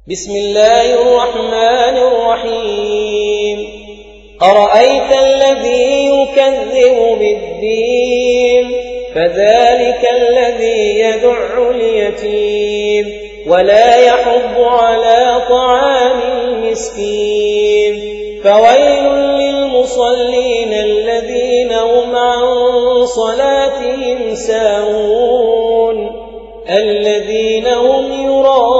بسم الله الرحمن الرحيم أرأيت الذي يكذب بالدين فذلك الذي يدع اليتيم ولا يحض على طعام المسكين فويل للمصلين الذين هم عن صلاتهم ساهون الذين هم يراءون